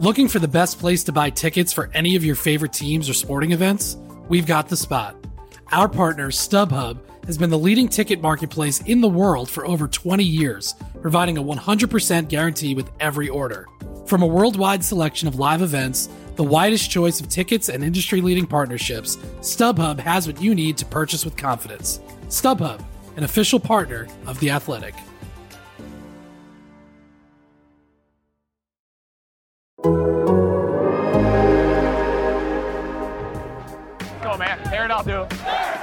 Looking for the best place to buy tickets for any of your favorite teams or sporting events? We've got the spot. Our partner, StubHub, has been the leading ticket marketplace in the world for over 20 years, providing a 100% guarantee with every order. From a worldwide selection of live events, the widest choice of tickets and industry-leading partnerships, StubHub has what you need to purchase with confidence. StubHub, an official partner of The Athletic. Go, man. Tear it out, dude.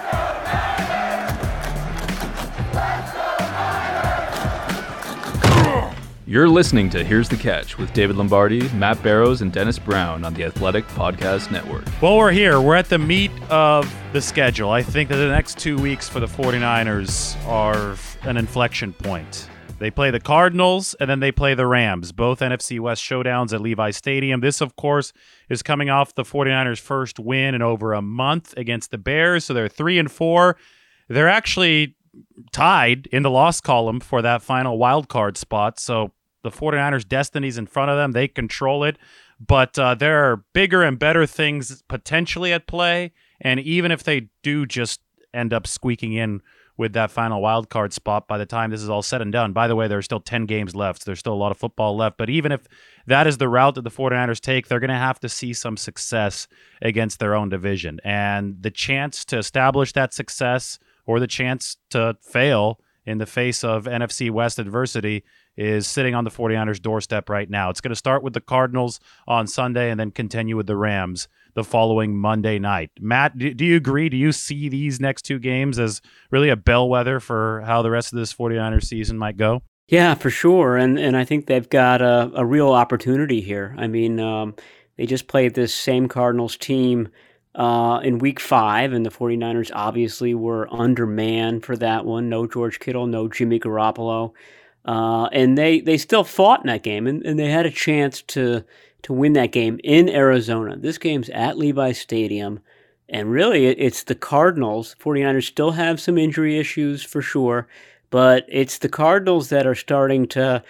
You're listening to Here's the Catch with David Lombardi, Matt Barrows, and Dennis Brown on the Athletic Podcast Network. Well, we're here. We're at the meat of the schedule. I think that the next 2 weeks for the 49ers are an inflection point. They play the Cardinals, and then they play the Rams, both NFC West showdowns at Levi Stadium. This, of course, is coming off the 49ers' first win in over a month against the Bears, so they're 3-4. They're actually tied in the loss column for that final wild card spot, so the 49ers' destiny's in front of them. They control it, but there are bigger and better things potentially at play, and even if they do just end up squeaking in with that final wild card spot by the time this is all said and done. By the way, there are still 10 games left. So there's still a lot of football left. But even if that is the route that the 49ers take, they're going to have to see some success against their own division. And the chance to establish that success or the chance to fail in the face of NFC West adversity is sitting on the 49ers' doorstep right now. It's going to start with the Cardinals on Sunday and then continue with the Rams the following Monday night. Matt, do you agree? Do you see these next two games as really a bellwether for how the rest of this 49ers season might go? Yeah, for sure. And I think they've got a real opportunity here. I mean, they just played this same Cardinals team in Week 5, and the 49ers obviously were undermanned for that one. No George Kittle, no Jimmy Garoppolo. And they still fought in that game, and they had a chance to win that game in Arizona. This game's at Levi Stadium, and really it's the Cardinals. 49ers still have some injury issues for sure, but it's the Cardinals that are starting to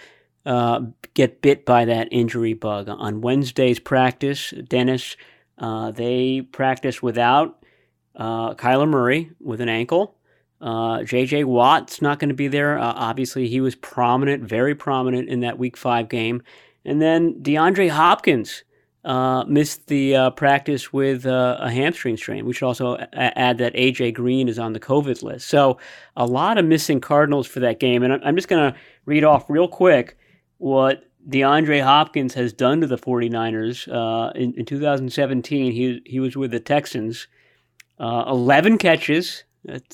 get bit by that injury bug. On Wednesday's practice, Dennis, they practiced without Kyler Murray with an ankle. J.J. Watt's not going to be there. Obviously, he was prominent, very prominent in that Week 5 game. And then DeAndre Hopkins missed the practice with a hamstring strain. We should also add that A.J. Green is on the COVID list. So a lot of missing Cardinals for that game. And I'm just going to read off real quick what DeAndre Hopkins has done to the 49ers. In 2017, he was with the Texans. 11 catches.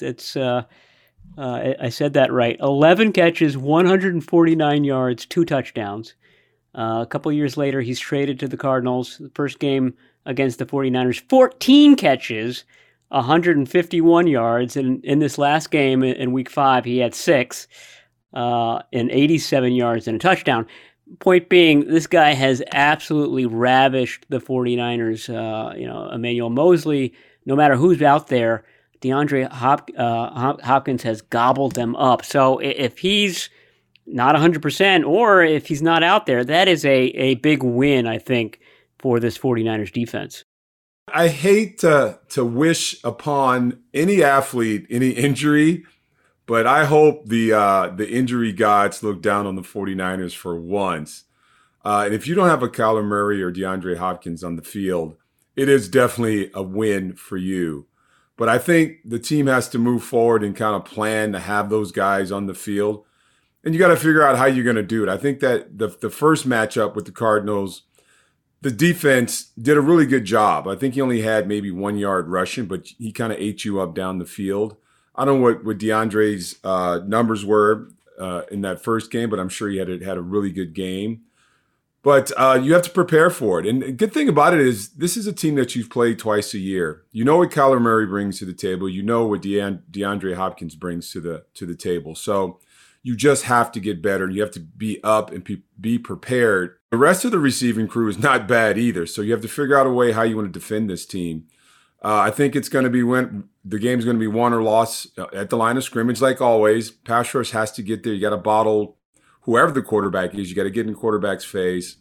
I said that right. 11 catches, 149 yards, 2 touchdowns. A couple years later, he's traded to the Cardinals. The first game against the 49ers, 14 catches, 151 yards. And in this last game in Week 5, he had 6 and 87 yards and a touchdown. Point being, this guy has absolutely ravished the 49ers. Emmanuel Mosley, no matter who's out there, DeAndre Hopkins has gobbled them up. So if he's not 100%, or if he's not out there, that is a big win, I think, for this 49ers defense. I hate to wish upon any athlete any injury, but I hope the injury gods look down on the 49ers for once. And if you don't have a Kyler Murray or DeAndre Hopkins on the field, it is definitely a win for you. But I think the team has to move forward and kind of plan to have those guys on the field. And you got to figure out how you're going to do it. I think that the first matchup with the Cardinals, the defense did a really good job. I think he only had maybe 1 yard rushing, but he kind of ate you up down the field. I don't know what DeAndre's numbers were in that first game, but I'm sure he had a really good game. But you have to prepare for it. And the good thing about it is this is a team that you've played twice a year. You know what Kyler Murray brings to the table. You know what DeAndre Hopkins brings to the table. So you just have to get better. You have to be up and be prepared. The rest of the receiving crew is not bad either. So you have to figure out a way how you want to defend this team. I think it's going to be the game's going to be won or lost at the line of scrimmage, like always. Pass rush has to get there. You got to bottle whoever the quarterback is. You got to get in the quarterback's face.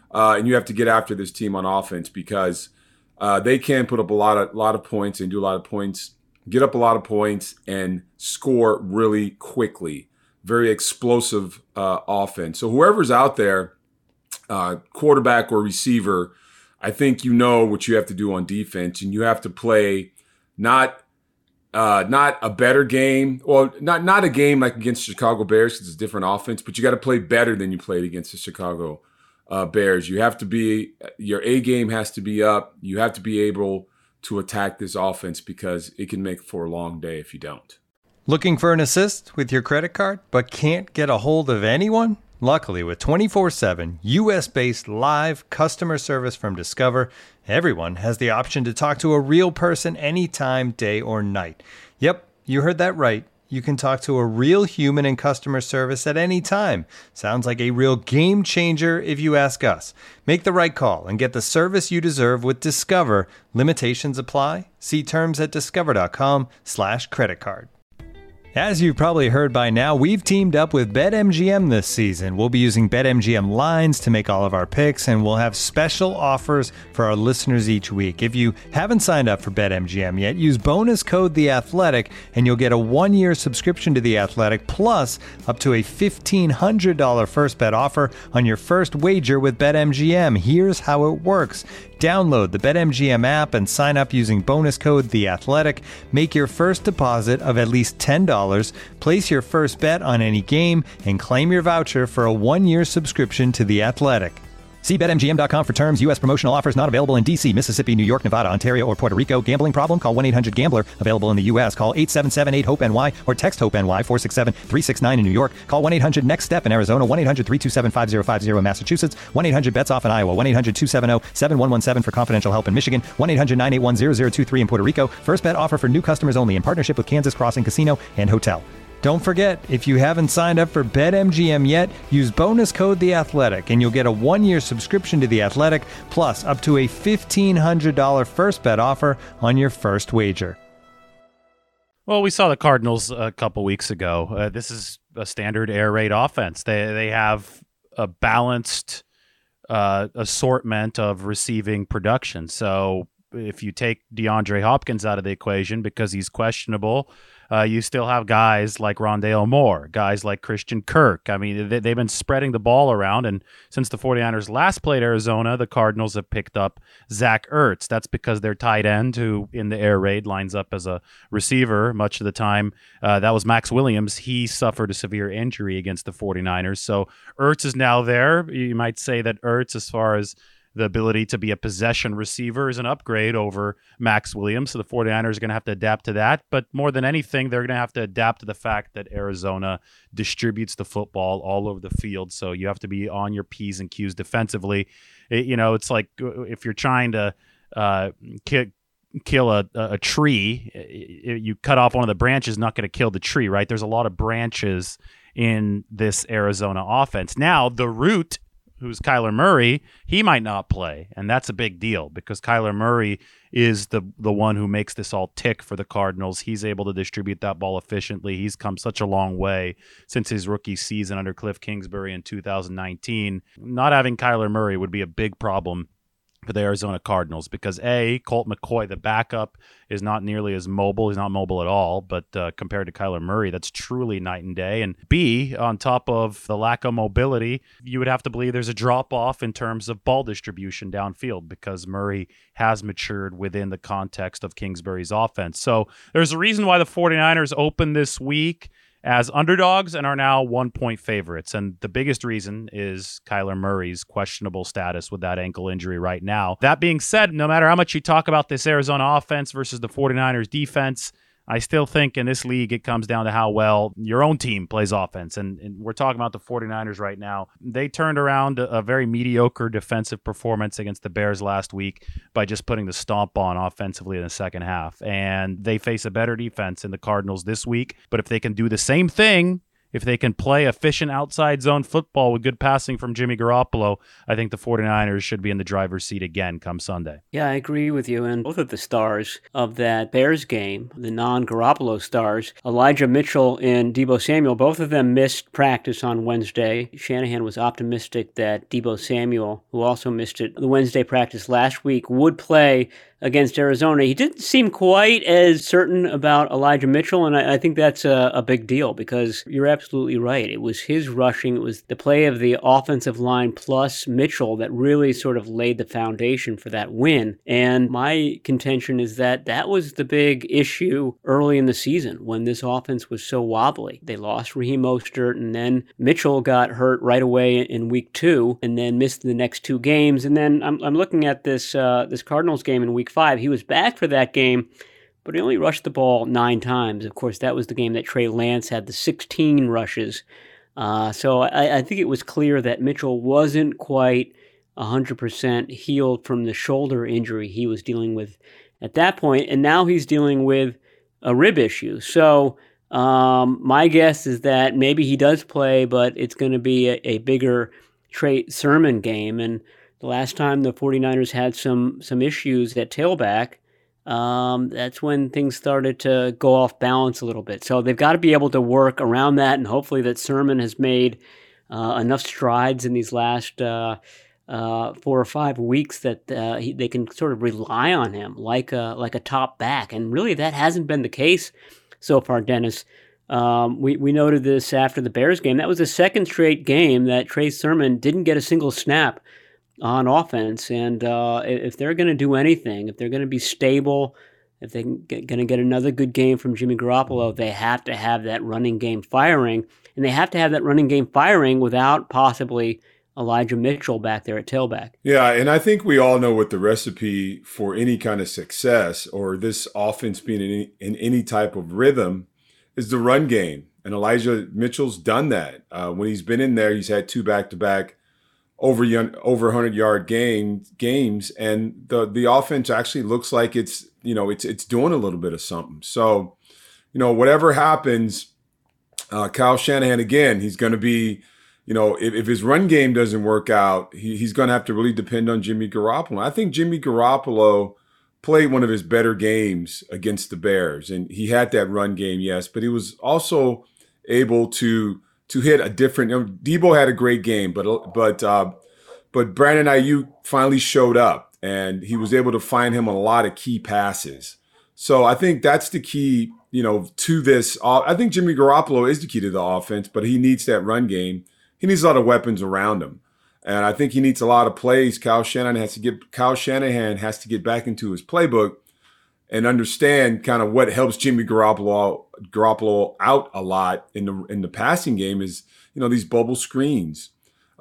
and you have to get after this team on offense because they can put up a lot of points and do a lot of points, get up a lot of points, and score really quickly. Very explosive offense. So whoever's out there, quarterback or receiver, I think you know what you have to do on defense, and you have to play not a better game, well, not a game like against Chicago Bears because it's a different offense, but you got to play better than you played against the Chicago Bears. You have to be, your A game has to be up. You have to be able to attack this offense because it can make for a long day if you don't. Looking for an assist with your credit card but can't get a hold of anyone? Luckily, with 24/7 U.S.-based live customer service from Discover, everyone has the option to talk to a real person anytime, day or night. Yep, you heard that right. You can talk to a real human in customer service at any time. Sounds like a real game changer if you ask us. Make the right call and get the service you deserve with Discover. Limitations apply. See terms at discover.com/creditcard. As you've probably heard by now, we've teamed up with BetMGM this season. We'll be using BetMGM lines to make all of our picks, and we'll have special offers for our listeners each week. If you haven't signed up for BetMGM yet, use bonus code The Athletic, and you'll get a 1-year subscription to The Athletic, plus up to a $1,500 first bet offer on your first wager with BetMGM. Here's how it works. Download the BetMGM app and sign up using bonus code The Athletic. Make your first deposit of at least $10. Place your first bet on any game and claim your voucher for a 1-year subscription to The Athletic. See BetMGM.com for terms. U.S. promotional offers not available in D.C., Mississippi, New York, Nevada, Ontario, or Puerto Rico. Gambling problem? Call 1-800-GAMBLER. Available in the U.S. Call 877-8-HOPE-NY or text HOPE-NY 467-369 in New York. Call 1-800-NEXT-STEP in Arizona. 1-800-327-5050 in Massachusetts. 1-800-BETS-OFF in Iowa. 1-800-270-7117 for confidential help in Michigan. 1-800-981-0023 in Puerto Rico. First bet offer for new customers only in partnership with Kansas Crossing Casino and Hotel. Don't forget, if you haven't signed up for BetMGM yet, use bonus code The Athletic, and you'll get a 1-year subscription to The Athletic, plus up to a $1,500 first bet offer on your first wager. Well, we saw the Cardinals a couple weeks ago. This is a standard air raid offense. They have a balanced assortment of receiving production. So if you take DeAndre Hopkins out of the equation because he's questionable, you still have guys like Rondale Moore, guys like Christian Kirk. I mean, they've been spreading the ball around, and since the 49ers last played Arizona, the Cardinals have picked up Zach Ertz. That's because their tight end, who in the air raid lines up as a receiver much of the time, that was Max Williams. He suffered a severe injury against the 49ers, so Ertz is now there. You might say that Ertz, as far as the ability to be a possession receiver, is an upgrade over Max Williams. So the 49ers are going to have to adapt to that. But more than anything, they're going to have to adapt to the fact that Arizona distributes the football all over the field. So you have to be on your P's and Q's defensively. It's like if you're trying to kill a tree, you cut off one of the branches, not going to kill the tree, right? There's a lot of branches in this Arizona offense. Now, the root, who's Kyler Murray, he might not play, and that's a big deal because Kyler Murray is the one who makes this all tick for the Cardinals. He's able to distribute that ball efficiently. He's come such a long way since his rookie season under Cliff Kingsbury in 2019. Not having Kyler Murray would be a big problem for the Arizona Cardinals because Colt McCoy, the backup, is not nearly as mobile. He's not mobile at all, but compared to Kyler Murray, that's truly night and day. And B, on top of the lack of mobility, you would have to believe there's a drop-off in terms of ball distribution downfield because Murray has matured within the context of Kingsbury's offense. So there's a reason why the 49ers opened this week as underdogs and are now 1-point favorites. And the biggest reason is Kyler Murray's questionable status with that ankle injury right now. That being said, no matter how much you talk about this Arizona offense versus the 49ers defense, I still think in this league it comes down to how well your own team plays offense. And we're talking about the 49ers right now. They turned around a very mediocre defensive performance against the Bears last week by just putting the stomp on offensively in the second half. And they face a better defense in the Cardinals this week. But if they can do the same thing if they can play efficient outside zone football with good passing from Jimmy Garoppolo, I think the 49ers should be in the driver's seat again come Sunday. Yeah, I agree with you. And both of the stars of that Bears game, the non-Garoppolo stars, Elijah Mitchell and Deebo Samuel, both of them missed practice on Wednesday. Shanahan was optimistic that Deebo Samuel, who also missed it the Wednesday practice last week, would play against Arizona. He didn't seem quite as certain about Elijah Mitchell, and I think that's a big deal because you're absolutely right. It was his rushing, it was the play of the offensive line plus Mitchell that really sort of laid the foundation for that win. And my contention is that that was the big issue early in the season when this offense was so wobbly. They lost Raheem Mostert, and then Mitchell got hurt right away in week 2 and then missed the next 2 games. And then I'm looking at this Cardinals game in week 5. He was back for that game, but he only rushed the ball 9 times. Of course, that was the game that Trey Lance had the 16 rushes. So I think it was clear that Mitchell wasn't quite 100% healed from the shoulder injury he was dealing with at that point, and now he's dealing with a rib issue. So my guess is that maybe he does play, but it's going to be a bigger Trey Sermon game. And the last time the 49ers had some issues at tailback, that's when things started to go off balance a little bit. So they've got to be able to work around that, and hopefully that Sermon has made enough strides in these last 4 or 5 weeks that they can sort of rely on him like a top back. And really that hasn't been the case so far, Dennis. We noted this after the Bears game. That was the second straight game that Trey Sermon didn't get a single snap on offense. And if they're going to do anything, if they're going to be stable, if they're going to get another good game from Jimmy Garoppolo, they have to have that running game firing. And they have to have that running game firing without possibly Elijah Mitchell back there at tailback. Yeah, and I think we all know what the recipe for any kind of success or this offense being in any type of rhythm is the run game. And Elijah Mitchell's done that. When he's been in there, he's had 2 back-to-back over 100-yard games, and the offense actually looks like it's doing a little bit of something. So, whatever happens, Kyle Shanahan again, he's going to be, if his run game doesn't work out, he's going to have to really depend on Jimmy Garoppolo. I think Jimmy Garoppolo played one of his better games against the Bears, and he had that run game, yes, but he was also able to hit a different. Deebo had a great game, but Brandon Ayuk finally showed up, and he was able to find him on a lot of key passes. So I think that's the key, to this. I think Jimmy Garoppolo is the key to the offense, but he needs that run game. He needs a lot of weapons around him, and I think he needs a lot of plays. Kyle Shanahan has to get back into his playbook and understand kind of what helps Jimmy Garoppolo out a lot in the passing game is, these bubble screens,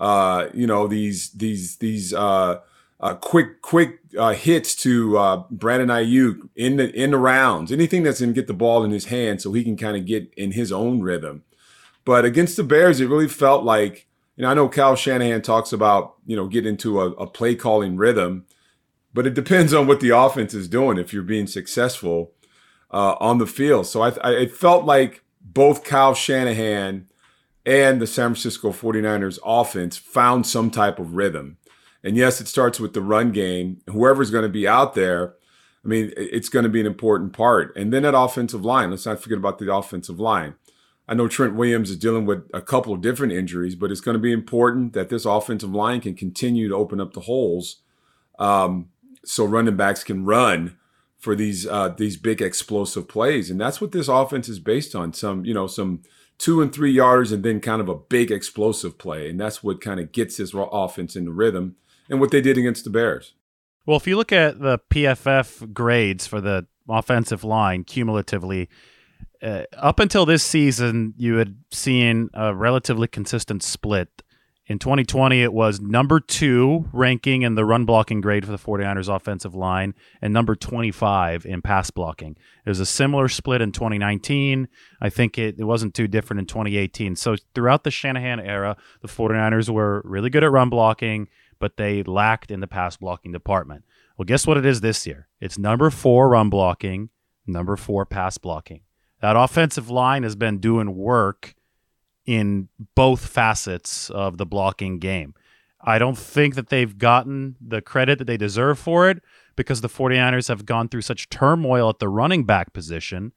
these quick hits to Brandon Ayuk in the rounds, anything that's going to get the ball in his hand so he can kind of get in his own rhythm. But against the Bears, it really felt like, I know Kyle Shanahan talks about, getting into a play calling rhythm, but it depends on what the offense is doing if you're being successful on the field. So it felt like both Kyle Shanahan and the San Francisco 49ers offense found some type of rhythm. And yes, it starts with the run game. Whoever's going to be out there, it's going to be an important part. And then that offensive line, let's not forget about the offensive line. I know Trent Williams is dealing with a couple of different injuries, but it's going to be important that this offensive line can continue to open up the holes so running backs can run for these big explosive plays. And that's what this offense is based on, some 2 and 3 yards and then kind of a big explosive play. And that's what kind of gets this offense in the rhythm and what they did against the Bears. Well, if you look at the PFF grades for the offensive line cumulatively, up until this season, you had seen a relatively consistent split. In 2020, it was number 2 ranking in the run blocking grade for the 49ers offensive line and number 25 in pass blocking. It was a similar split in 2019. I think it wasn't too different in 2018. So throughout the Shanahan era, the 49ers were really good at run blocking, but they lacked in the pass blocking department. Well, guess what it is this year? It's number 4 run blocking, number 4 pass blocking. That offensive line has been doing work in both facets of the blocking game. I don't think that they've gotten the credit that they deserve for it because the 49ers have gone through such turmoil at the running back position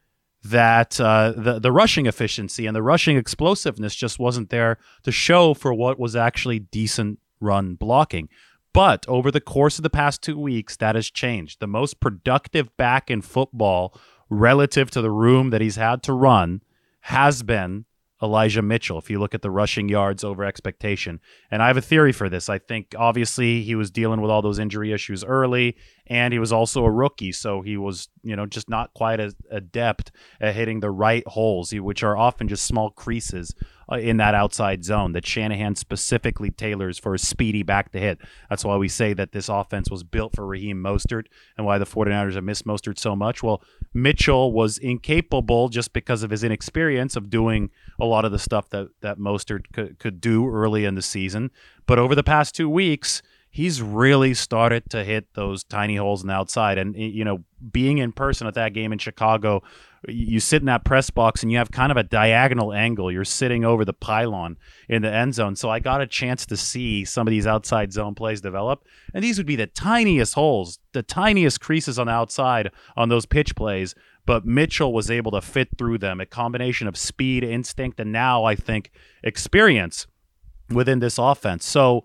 that the rushing efficiency and the rushing explosiveness just wasn't there to show for what was actually decent run blocking. But over the course of the past 2 weeks, that has changed. The most productive back in football relative to the room that he's had to run has been Elijah Mitchell, if you look at the rushing yards over expectation. And I have a theory for this. I think obviously he was dealing with all those injury issues early, and he was also a rookie, so he was, just not quite as adept at hitting the right holes, which are often just small creases in that outside zone that Shanahan specifically tailors for a speedy back to hit. That's why we say that this offense was built for Raheem Mostert and why the 49ers have missed Mostert so much. Well, Mitchell was incapable just because of his inexperience of doing a lot of the stuff that Mostert could do early in the season. But over the past 2 weeks, he's really started to hit those tiny holes on the outside. And, being in person at that game in Chicago, you sit in that press box and you have kind of a diagonal angle. You're sitting over the pylon in the end zone. So I got a chance to see some of these outside zone plays develop. And these would be the tiniest holes, the tiniest creases on the outside on those pitch plays. But Mitchell was able to fit through them, a combination of speed, instinct, and now I think experience within this offense. So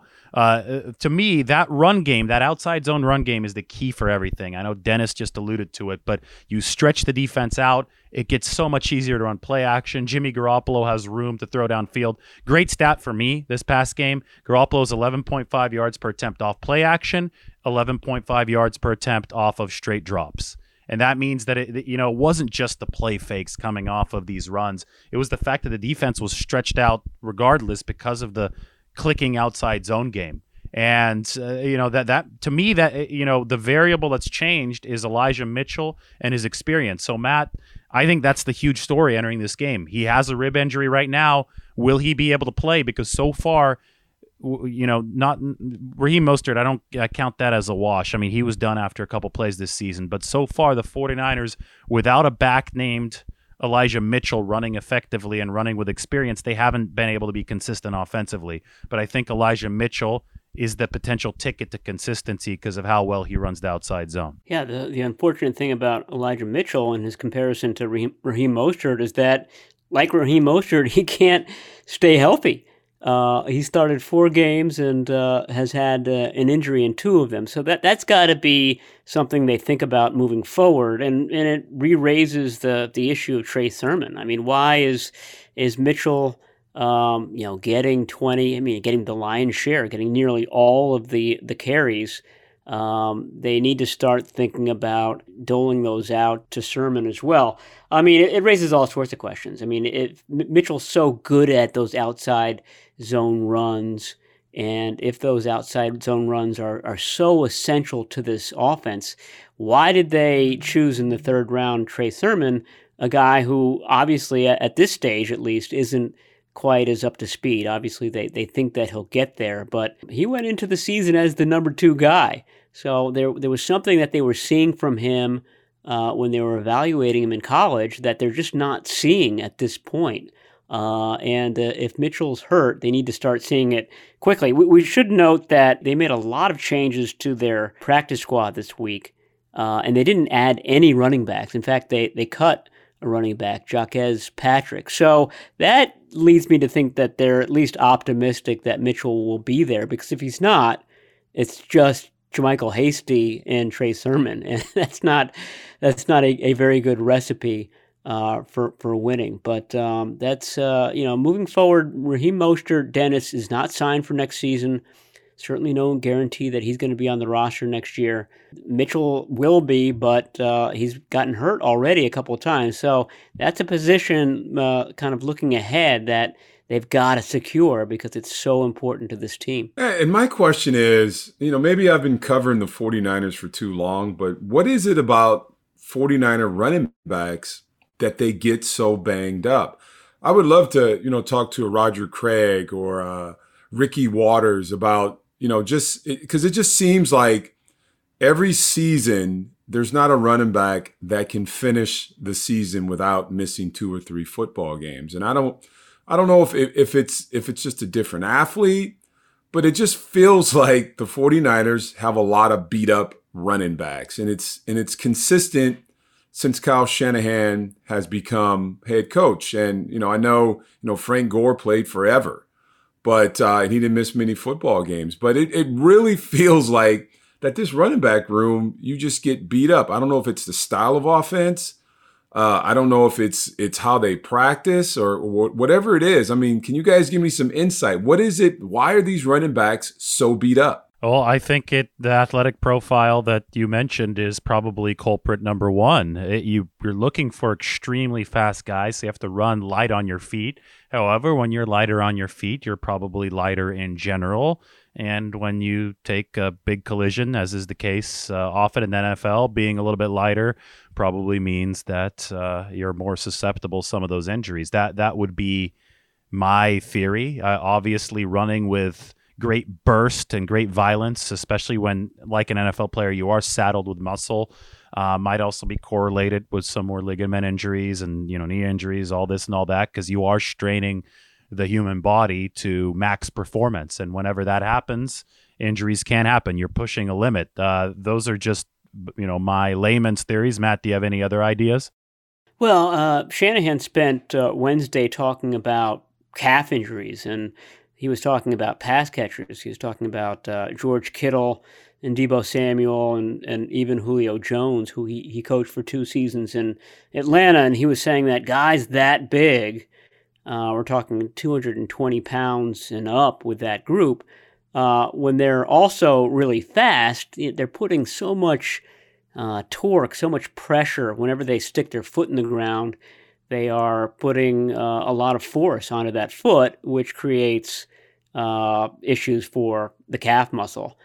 to me, that run game, that outside zone run game is the key for everything. I know Dennis just alluded to it, but you stretch the defense out. It gets so much easier to run play action. Jimmy Garoppolo has room to throw downfield. Great stat for me this past game. Garoppolo's 11.5 yards per attempt off play action, 11.5 yards per attempt off of straight drops. And that means that it wasn't just the play fakes coming off of these runs. It was the fact that the defense was stretched out regardless because of the clicking outside zone game. And, that to me, that, the variable that's changed is Elijah Mitchell and his experience. So, Matt, I think that's the huge story entering this game. He has a rib injury right now. Will he be able to play? Because so far, not Raheem Mostert, I count that as a wash. I mean, he was done after a couple plays this season. But so far, the 49ers, without a back named Elijah Mitchell running effectively and running with experience, they haven't been able to be consistent offensively. But I think Elijah Mitchell is the potential ticket to consistency because of how well he runs the outside zone. Yeah, the unfortunate thing about Elijah Mitchell and his comparison to Raheem Mostert is that, like Raheem Mostert, he can't stay healthy. He started 4 games and has had an injury in 2 of them. So that's got to be something they think about moving forward. And it re-raises the issue of Trey Sermon. I mean, why is Mitchell getting getting the lion's share, getting nearly all of the carries? They need to start thinking about doling those out to Sermon as well. I mean, it raises all sorts of questions. I mean, Mitchell's so good at those outside zone runs, and if those outside zone runs are so essential to this offense, why did they choose in the 3rd round Trey Sermon, a guy who obviously at this stage at least isn't quite as up to speed? Obviously, they think that he'll get there, but he went into the season as the number 2 guy. So there was something that they were seeing from him when they were evaluating him in college that they're just not seeing at this point. And if Mitchell's hurt, they need to start seeing it quickly. We should note that they made a lot of changes to their practice squad this week, and they didn't add any running backs. In fact, they cut a running back, Jaquez Patrick. So that leads me to think that they're at least optimistic that Mitchell will be there, because if he's not, it's just JaMycal Hasty and Trey Sermon, and that's not a very good recipe for winning. But that's moving forward. Raheem Mostert, Dennis, is not signed for next season. Certainly no guarantee that he's going to be on the roster next year. Mitchell will be, but he's gotten hurt already a couple of times. So that's a position kind of looking ahead that they've got to secure because it's so important to this team. And my question is, maybe I've been covering the 49ers for too long, but what is it about 49er running backs that they get so banged up? I would love to, talk to a Roger Craig or Ricky Waters about, just because it just seems like every season there's not a running back that can finish the season without missing 2 or 3 football games. And I don't I don't know if it's just a different athlete, but it just feels like the 49ers have a lot of beat up running backs, and it's consistent since Kyle Shanahan has become head coach. And I know Frank Gore played forever, but and he didn't miss many football games. But it really feels like that this running back room, you just get beat up. I don't know if it's the style of offense. I don't know if it's how they practice or whatever it is. I mean, can you guys give me some insight? What is it? Why are these running backs so beat up? Well, I think the athletic profile that you mentioned is probably culprit number one. You're looking for extremely fast guys, so you have to run light on your feet. However, when you're lighter on your feet, you're probably lighter in general. And when you take a big collision, as is the case often in the NFL, being a little bit lighter probably means that you're more susceptible to some of those injuries. That would be my theory. Obviously, running with great burst and great violence, especially when, like an NFL player, you are saddled with muscle, might also be correlated with some more ligament injuries and knee injuries, all this and all that, because you are straining the human body to max performance, and whenever that happens, injuries can happen. You're pushing a limit. Those are just my layman's theories. Matt, do you have any other ideas? Well, Shanahan spent Wednesday talking about calf injuries, and he was talking about pass catchers. He was talking about George Kittle and Deebo Samuel and even Julio Jones, who he coached for 2 seasons in Atlanta. And he was saying that guys that big, we're talking 220 pounds and up with that group, when they're also really fast, they're putting so much torque, so much pressure whenever they stick their foot in the ground. They are putting a lot of force onto that foot, which creates issues for the calf muscle.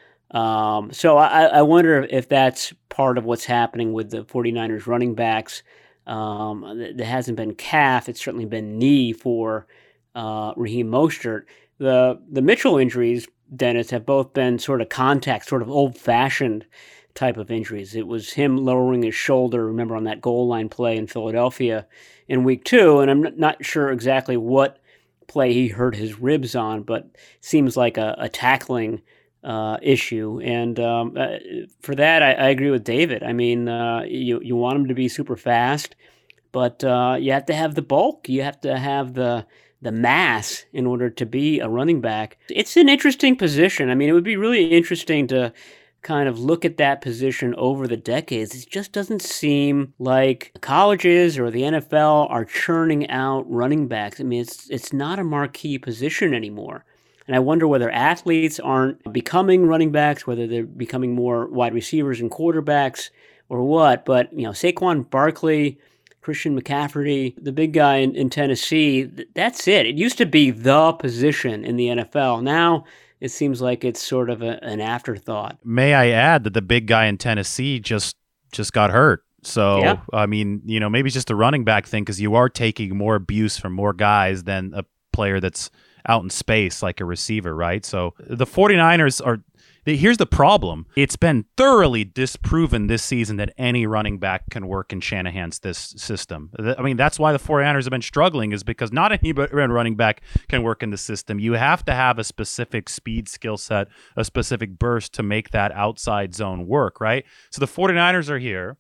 So I wonder if that's part of what's happening with the 49ers running backs. There hasn't been calf. It's certainly been knee for Raheem Mostert. The Mitchell injuries, Dennis, have both been sort of contact, sort of old-fashioned type of injuries. It was him lowering his shoulder, remember, on that goal line play in Philadelphia in week 2, and I'm not sure exactly what play he hurt his ribs on, but it seems like a tackling issue. And for that, I agree with David. I mean, you want him to be super fast, but you have to have the bulk. You have to have the mass in order to be a running back. It's an interesting position. I mean, it would be really interesting to kind of look at that position over the decades. It just doesn't seem like colleges or the NFL are churning out running backs. I mean, it's not a marquee position anymore. And I wonder whether athletes aren't becoming running backs, whether they're becoming more wide receivers and quarterbacks or what. But, Saquon Barkley, Christian McCaffrey, the big guy in Tennessee, that's it. It used to be the position in the NFL. Now it seems like it's sort of an afterthought. May I add that the big guy in Tennessee just got hurt. So, yeah. I mean, maybe it's just a running back thing, because you are taking more abuse from more guys than a player that's out in space like a receiver, right? So the 49ers are... Here's the problem. It's been thoroughly disproven this season that any running back can work in Shanahan's this system. I mean, that's why the 49ers have been struggling, is because not any running back can work in the system. You have to have a specific speed skill set, a specific burst to make that outside zone work, right? So the 49ers are here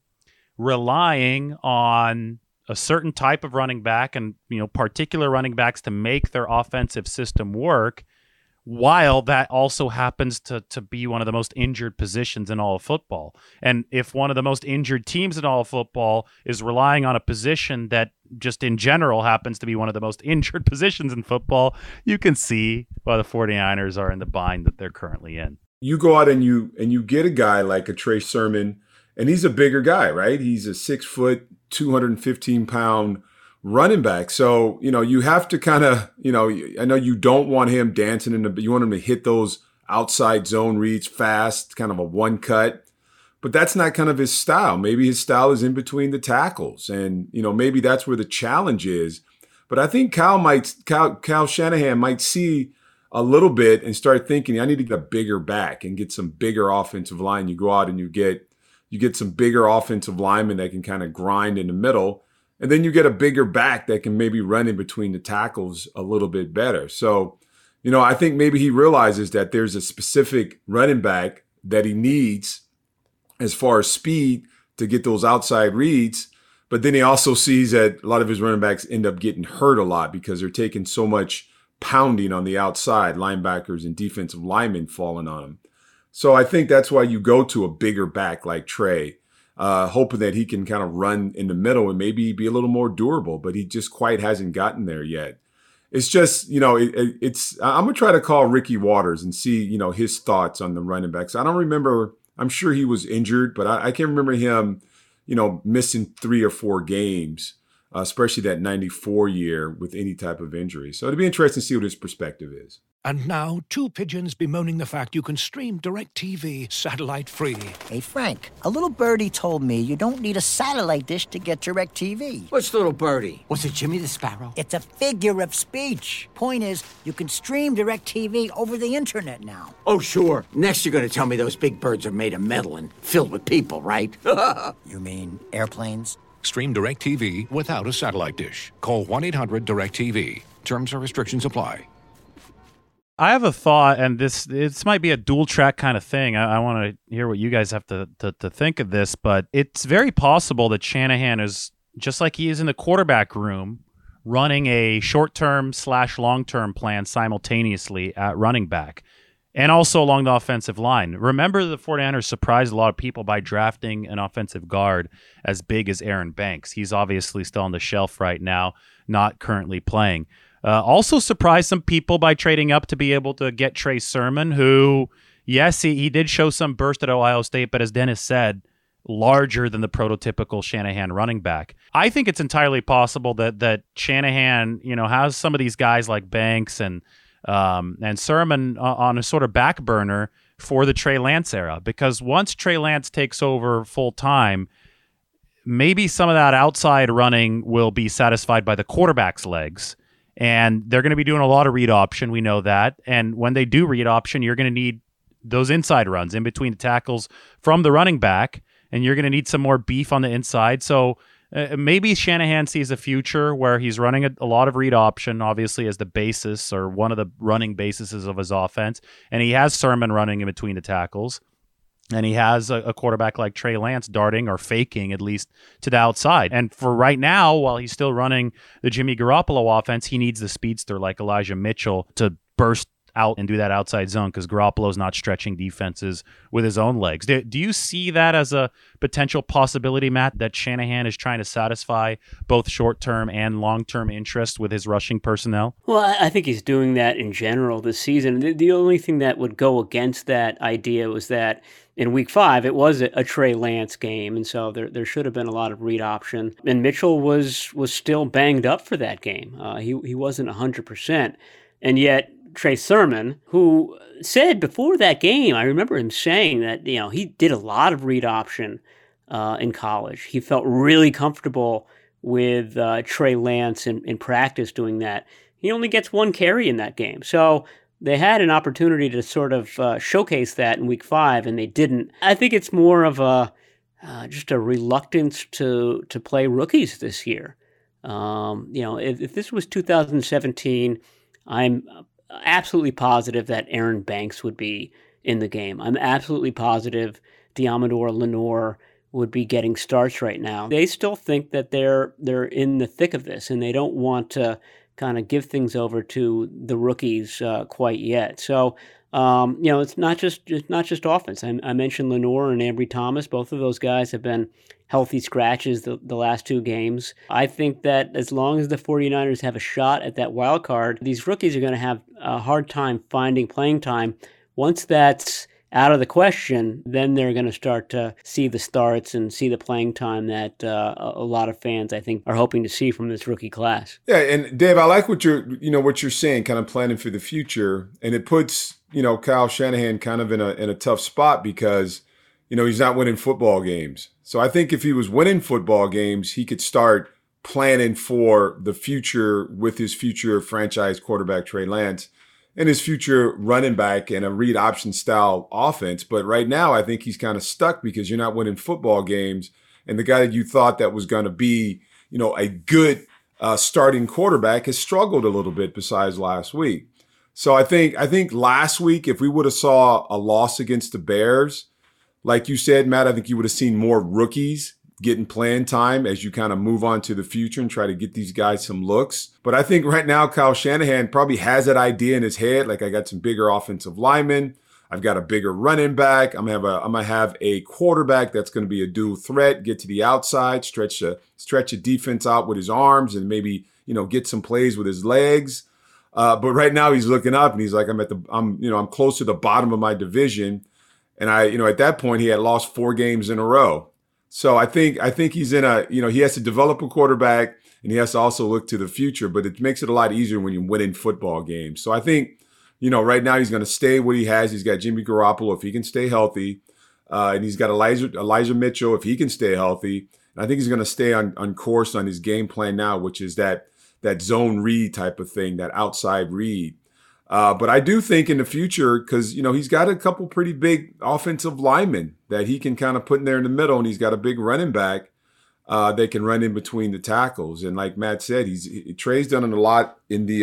relying on a certain type of running back and, particular running backs to make their offensive system work, while that also happens to be one of the most injured positions in all of football. And if one of the most injured teams in all of football is relying on a position that just in general happens to be one of the most injured positions in football, you can see why the 49ers are in the bind that they're currently in. You go out and you get a guy like a Trey Sermon, and he's a bigger guy, right? He's a 6 foot, 215 pound running back. So, you have to kind of, I know you don't want him dancing but you want him to hit those outside zone reads fast, kind of a one cut, but that's not kind of his style. Maybe his style is in between the tackles, and, maybe that's where the challenge is. But I think Kyle Shanahan might see a little bit and start thinking, I need to get a bigger back and get some bigger offensive line. You go out and you get some bigger offensive linemen that can kind of grind in the middle. And then you get a bigger back that can maybe run in between the tackles a little bit better. So, I think maybe he realizes that there's a specific running back that he needs as far as speed to get those outside reads. But then he also sees that a lot of his running backs end up getting hurt a lot because they're taking so much pounding on the outside, linebackers and defensive linemen falling on them. So I think that's why you go to a bigger back like Trey, hoping that he can kind of run in the middle and maybe be a little more durable, but he just quite hasn't gotten there yet. It's just, I'm going to try to call Ricky Watters and see, his thoughts on the running backs. I don't remember, I'm sure he was injured, but I can't remember him, missing 3 or 4 games, especially that 94 year with any type of injury. So it'd be interesting to see what his perspective is. And now, 2 pigeons bemoaning the fact you can stream DirecTV satellite-free. Hey, Frank, a little birdie told me you don't need a satellite dish to get DirecTV. Which little birdie? Was it Jimmy the Sparrow? It's a figure of speech. Point is, you can stream DirecTV over the internet now. Oh, sure. Next you're going to tell me those big birds are made of metal and filled with people, right? You mean airplanes? Stream DirecTV without a satellite dish. Call 1-800-DirecTV. Terms and restrictions apply. I have a thought, and this might be a dual track kind of thing. I want to hear what you guys have to think of this, but it's very possible that Shanahan is, just like he is in the quarterback room, running a short-term / long-term plan simultaneously at running back and also along the offensive line. Remember, the 49ers surprised a lot of people by drafting an offensive guard as big as Aaron Banks. He's obviously still on the shelf right now, not currently playing. Also surprised some people by trading up to be able to get Trey Sermon, who, yes, he did show some burst at Ohio State, but as Dennis said, larger than the prototypical Shanahan running back. I think it's entirely possible that Shanahan, has some of these guys like Banks and Sermon on a sort of back burner for the Trey Lance era, because once Trey Lance takes over full time, maybe some of that outside running will be satisfied by the quarterback's legs. And they're going to be doing a lot of read option. We know that. And when they do read option, you're going to need those inside runs in between the tackles from the running back. And you're going to need some more beef on the inside. So maybe Shanahan sees a future where he's running a lot of read option, obviously, as the basis or one of the running bases of his offense. And he has Sermon running in between the tackles. And he has a quarterback like Trey Lance darting or faking, at least, to the outside. And for right now, while he's still running the Jimmy Garoppolo offense, he needs the speedster like Elijah Mitchell to burst out and do that outside zone because Garoppolo's not stretching defenses with his own legs. Do you see that as a potential possibility, Matt, that Shanahan is trying to satisfy both short-term and long-term interest with his rushing personnel? Well, I think he's doing that in general this season. The only thing that would go against that idea was that in Week 5, it was a Trey Lance game, and so there should have been a lot of read option. And Mitchell was still banged up for that game. He wasn't 100%. And yet Trey Sermon, who said before that game, I remember him saying that he did a lot of read option in college. He felt really comfortable with Trey Lance in practice doing that. He only gets 1 carry in that game. So they had an opportunity to sort of showcase that in Week 5, and they didn't. I think it's more of just a reluctance to play rookies this year. If this was 2017, I'm absolutely positive that Aaron Banks would be in the game. I'm absolutely positive Deommodore Lenoir would be getting starts right now. They still think that they're in the thick of this, and they don't want to kind of give things over to the rookies quite yet. So, it's not just offense. I mentioned Lenoir and Ambry Thomas. Both of those guys have been healthy scratches the last 2 games. I think that as long as the 49ers have a shot at that wild card, these rookies are going to have a hard time finding playing time. Once that's out of the question, then they're going to start to see the starts and see the playing time that a lot of fans, I think, are hoping to see from this rookie class. Yeah, and Dave, I like what you're saying, kind of planning for the future, and it puts Kyle Shanahan kind of in a tough spot because he's not winning football games. So I think if he was winning football games, he could start planning for the future with his future franchise quarterback Trey Lance and his future running back and a read option style offense. But right now, I think he's kind of stuck because you're not winning football games. And the guy that you thought that was going to be, a good starting quarterback, has struggled a little bit besides last week. So I think last week, if we would have saw a loss against the Bears, like you said, Matt, I think you would have seen more rookies getting playing time as you kind of move on to the future and try to get these guys some looks. But I think right now Kyle Shanahan probably has that idea in his head. Like, I got some bigger offensive linemen. I've got a bigger running back. I'm gonna have a quarterback that's going to be a dual threat, get to the outside, stretch a defense out with his arms, and maybe get some plays with his legs. But right now he's looking up and he's like, I'm close to the bottom of my division, and at that point he had lost 4 games in a row. So I think he's in he has to develop a quarterback and he has to also look to the future, but it makes it a lot easier when you're winning football games. So I think, right now he's going to stay what he has. He's got Jimmy Garoppolo if he can stay healthy, and he's got Elijah Mitchell if he can stay healthy. And I think he's going to stay on course on his game plan now, which is that zone read type of thing, that outside read. But I do think in the future, because, he's got a couple pretty big offensive linemen that he can kind of put in there in the middle, and he's got a big running back that can run in between the tackles. And like Matt said, Trey's done it a lot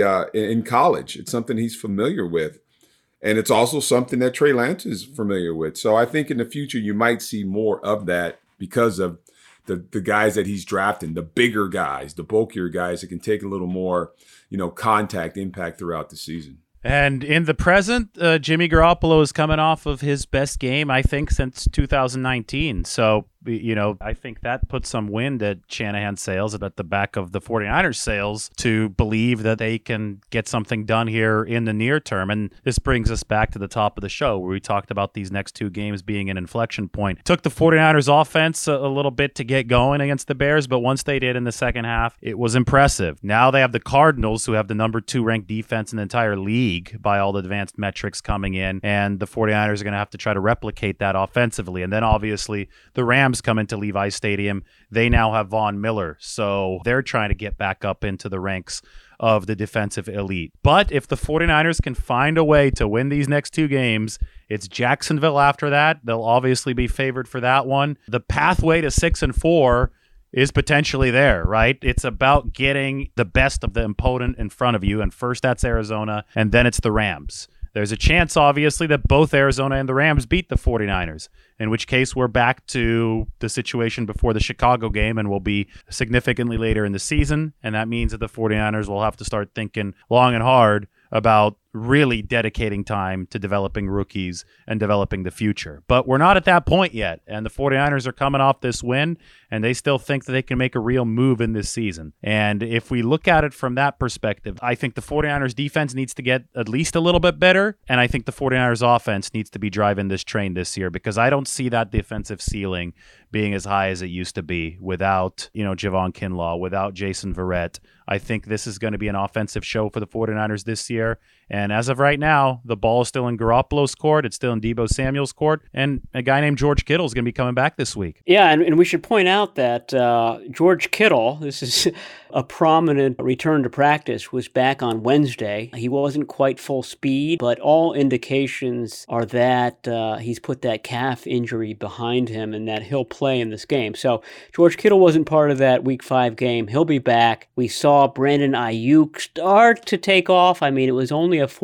in college. It's something he's familiar with. And it's also something that Trey Lance is familiar with. So I think in the future, you might see more of that because of the guys that he's drafting, the bigger guys, the bulkier guys that can take a little more, contact impact throughout the season. And in the present, Jimmy Garoppolo is coming off of his best game, I think, since 2019. So, I think that puts some wind at Shanahan's sails and at the back of the 49ers' sails to believe that they can get something done here in the near term. And this brings us back to the top of the show where we talked about these next 2 games being an inflection point. It took the 49ers offense a little bit to get going against the Bears, but once they did in the second half, it was impressive. Now they have the Cardinals, who have the number 2 ranked defense in the entire league by all the advanced metrics coming in, and the 49ers are going to have to try to replicate that offensively. And then obviously the Rams come into Levi's Stadium. They now have Von Miller, so they're trying to get back up into the ranks of the defensive elite. But if the 49ers can find a way to win these next 2 games, it's Jacksonville after that. They'll obviously be favored for that one. The pathway to 6-4 is potentially there, right? It's about getting the best of the opponent in front of you, and first that's Arizona, and then it's the Rams. There's a chance, obviously, that both Arizona and the Rams beat the 49ers, in which case we're back to the situation before the Chicago game and will be significantly later in the season, and that means that the 49ers will have to start thinking long and hard about really dedicating time to developing rookies and developing the future. But we're not at that point yet, and the 49ers are coming off this win, and they still think that they can make a real move in this season. And if we look at it from that perspective, I think the 49ers defense needs to get at least a little bit better, and I think the 49ers offense needs to be driving this train this year, because I don't see that defensive ceiling being as high as it used to be without, Javon Kinlaw, without Jason Verrett. I think this is going to be an offensive show for the 49ers this year. And as of right now, the ball is still in Garoppolo's court. It's still in Deebo Samuel's court. And a guy named George Kittle is going to be coming back this week. Yeah, and we should point out that George Kittle, this is a prominent return to practice, was back on Wednesday. He wasn't quite full speed, but all indications are that he's put that calf injury behind him and that he'll play in this game. So George Kittle wasn't part of that Week 5 game. He'll be back. We saw Brandon Ayuk start to take off. I mean, it was only a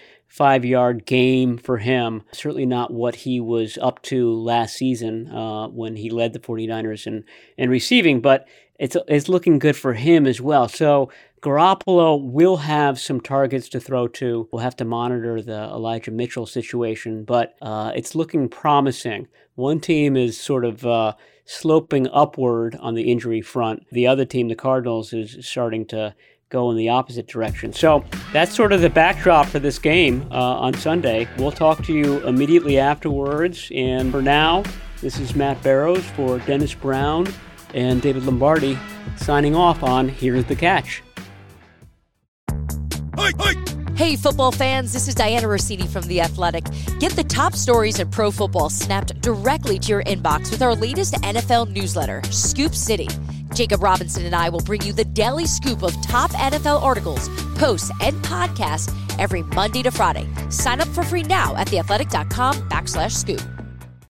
45-yard game for him. Certainly not what he was up to last season when he led the 49ers in receiving, but it's looking good for him as well. So Garoppolo will have some targets to throw to. We'll have to monitor the Elijah Mitchell situation, but it's looking promising. One team is sort of sloping upward on the injury front. The other team, the Cardinals, is starting to go in the opposite direction. So that's sort of the backdrop for this game on Sunday. We'll talk to you immediately afterwards. And for now, this is Matt Barrows for Dennis Brown and David Lombardi signing off on Here's the Catch. Hey, football fans, this is Diana Rossini from The Athletic. Get the top stories in pro football snapped directly to your inbox with our latest NFL newsletter, Scoop City. Jacob Robinson and I will bring you the daily scoop of top NFL articles, posts, and podcasts every Monday to Friday. Sign up for free now at theathletic.com/scoop.